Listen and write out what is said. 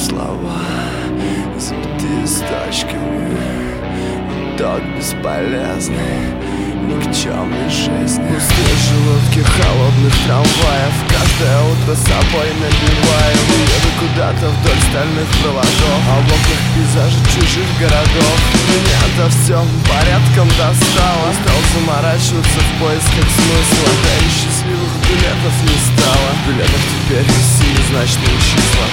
Слова забитые с точками, итог бесполезный, никчемной жизни. Пустые желудки холодных трамваев, каждое утро собой набиваю. Еду куда-то вдоль стальных проводов, а в окнах пейзажи чужих городов. Меня-то все порядком достало, стал заморачиваться в поисках смысла. Да и счастливых билетов не стало, в билетах теперь семизначные числа.